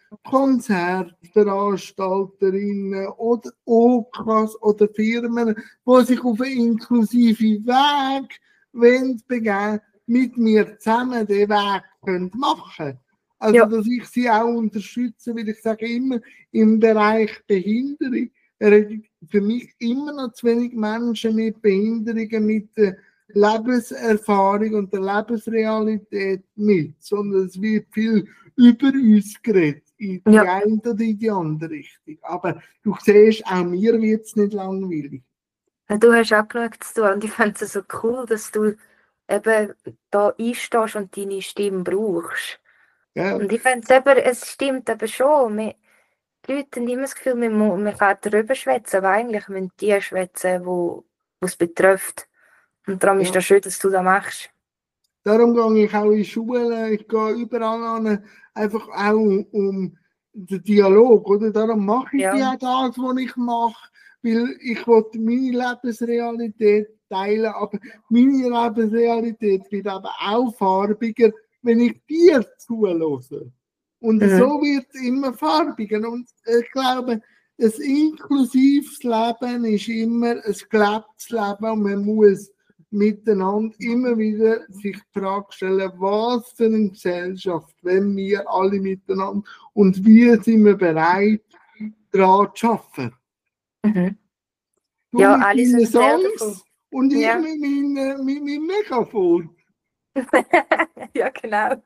Konzertveranstalterinnen oder Okas oder Firmen, die sich auf einen inklusiven Weg wollen begeben, mit mir zusammen den Weg können machen. Also, Ja. dass ich sie auch unterstütze, weil ich sage immer, im Bereich Behinderung reden für mich immer noch zu wenig Menschen mit Behinderungen, mit der Lebenserfahrung und der Lebensrealität mit, sondern es wird viel über uns geredet, in die Ja. eine oder in die andere Richtung. Aber du siehst, auch mir wird es nicht langweilig. Du hast auch genug zu tun und ich finde es so cool, dass du eben da einstehst und deine Stimme brauchst. Ja, Und ich finde es eben, es stimmt eben schon. Wir, die Leute haben immer das Gefühl, man, mu- man kann darüber schwätzen, aber eigentlich müssen die schwätzen, wo es betrifft. Und darum ist ja. das schön, dass du das machst. Darum gehe ich auch in Schulen, ich gehe überall an, einfach auch um, um den Dialog, oder? Darum mache ich Ja. ja das, was ich mache, weil ich wollte meine Lebensrealität teilen, aber meine Lebensrealität wird aber auch farbiger, wenn ich dir zuhöre. Und Mhm. so wird es immer farbiger. Und ich glaube, ein inklusives Leben ist immer ein gelebtes Leben und man muss miteinander immer wieder sich die Frage stellen, was für eine Gesellschaft, wenn wir alle miteinander und wie sind wir bereit, daran zu arbeiten. Mhm. Du Ja, mit alle deinen sind Teil davon. Songs und ich Ja. mit meinem, mit meinem Megafon. Ja, genau.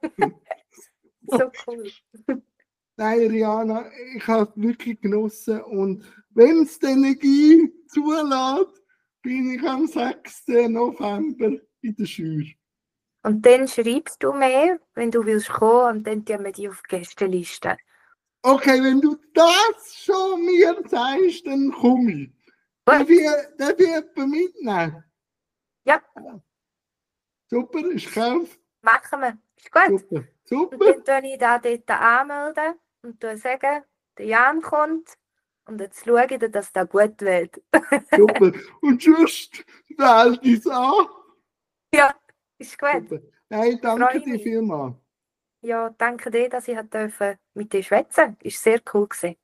So cool. Nein, Rihanna, ich habe es wirklich genossen und wenn es die Energie zulässt, bin ich am sechsten November in der Schür. Und dann schreibst du mehr, wenn du willst kommen, und dann tun wir die auf die Gästeliste. Okay, wenn du das schon mir sagst, dann komme ich. Darf Gut. ich, darf ich jemanden mitnehmen? Ja, Super, ist Kauf. machen wir. Ist gut. Super, Und super. dann tue ich da dort anmelden und tue sagen, der Jan kommt. Und jetzt schaue ich, dass das gut wird. Super. Und sonst wählt es an. Ja, ist gut. Super. Nein, danke Freue dir mich. vielmals. Ja, danke dir, dass ich hat dürfen mit dir schwätzen. Ist sehr cool gewesen.